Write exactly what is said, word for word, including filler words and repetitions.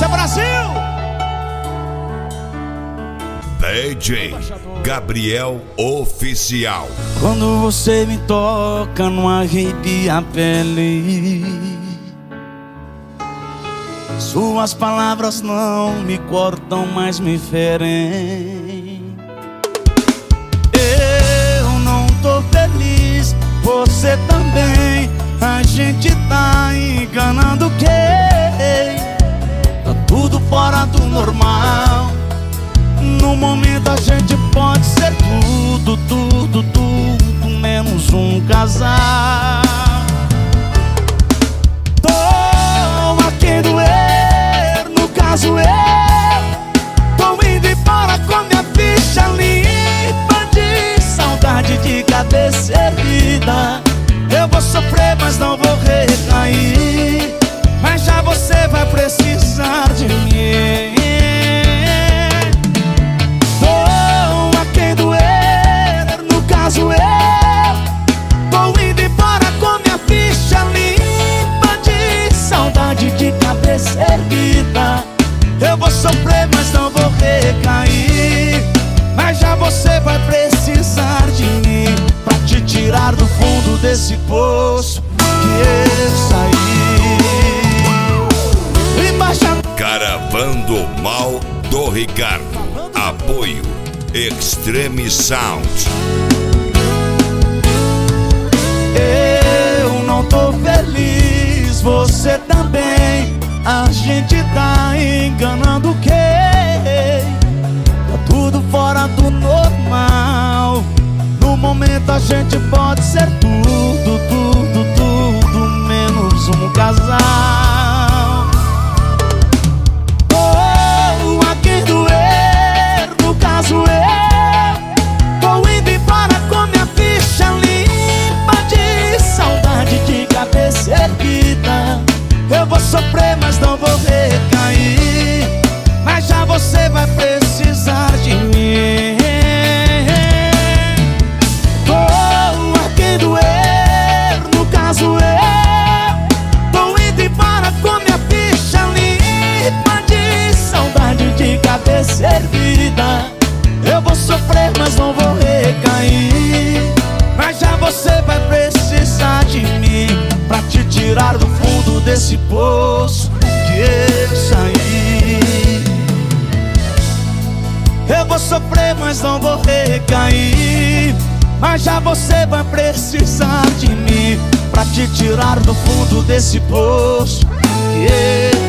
sequência, Brasil! D J Gabriel Oficial. Quando você me toca, não arrepia a pele. Suas palavras não me cortam, mas me ferem. Eu não tô feliz, você também. A gente tá enganando quem? Tá tudo fora do normal. No momento a gente pode ser tudo, tudo, tudo, menos um casal. Tô a quem doer, no caso eu tô indo embora com minha ficha limpa de saudade, de cabeça erguida. Eu vou sofrer, mas não vou recair. Mas já você vai precisar de mim. Tô a quem doer, no caso eu tô indo embora com minha ficha limpa de saudade, de cabeça erguida. Eu vou sofrer, mas não vou recair. Mas já você vai precisar de mim pra te tirar do fundo desse poço que eu saí. Embaixador Caravando Mal do Ricardo. Apoio Extreme Sound. Eu não tô feliz, você também. A gente tá enganando quem? Tá tudo fora do normal. No momento a gente pode ser tudo, tudo, tudo, menos um casal. Oh, a quem doer, no caso eu tô indo embora com minha ficha limpa de saudade, de cabeça erguida. Eu vou sofrer, mas não vou recair. Mas já você vai precisar de mim. Servida. Eu vou sofrer, mas não vou recair. Mas já você vai precisar de mim pra te tirar do fundo desse poço que eu saí. Eu vou sofrer, mas não vou recair. Mas já você vai precisar de mim pra te tirar do fundo desse poço que eu